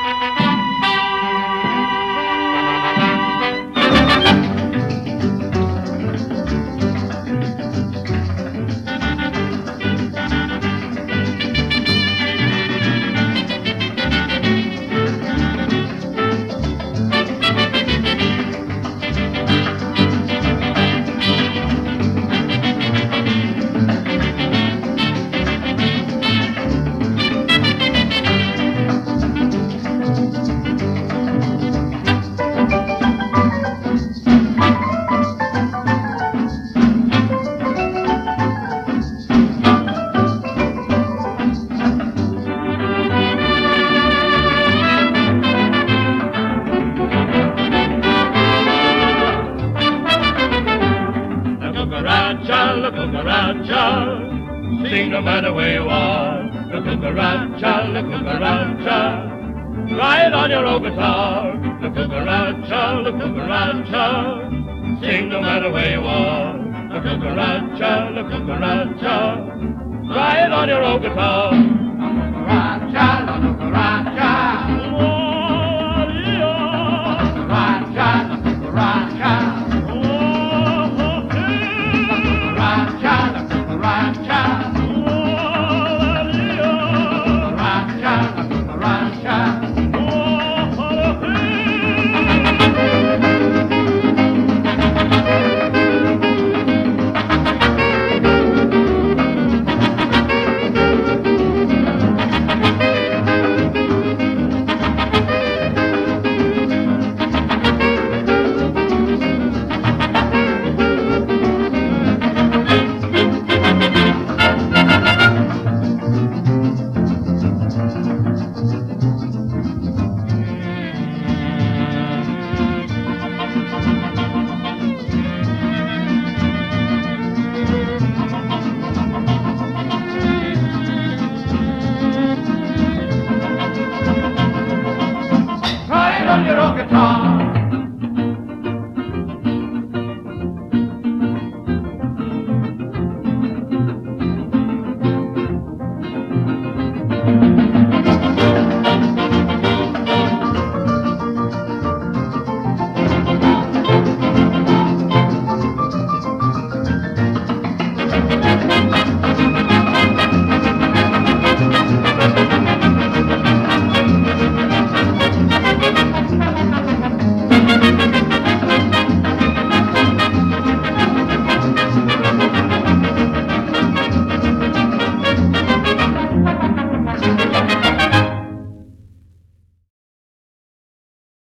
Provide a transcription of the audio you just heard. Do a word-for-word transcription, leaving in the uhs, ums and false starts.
La cucaracha, sing no matter where you are. La cucaracha, la cucaracha, ride on your old guitar. La cucaracha, la cucaracha, sing no matter where you are. La cucaracha, la cucaracha, ride on your old guitar. La cucaracha, la cucaracha, oh, yeah. La cucaracha, la cucaracha. On your own guitar.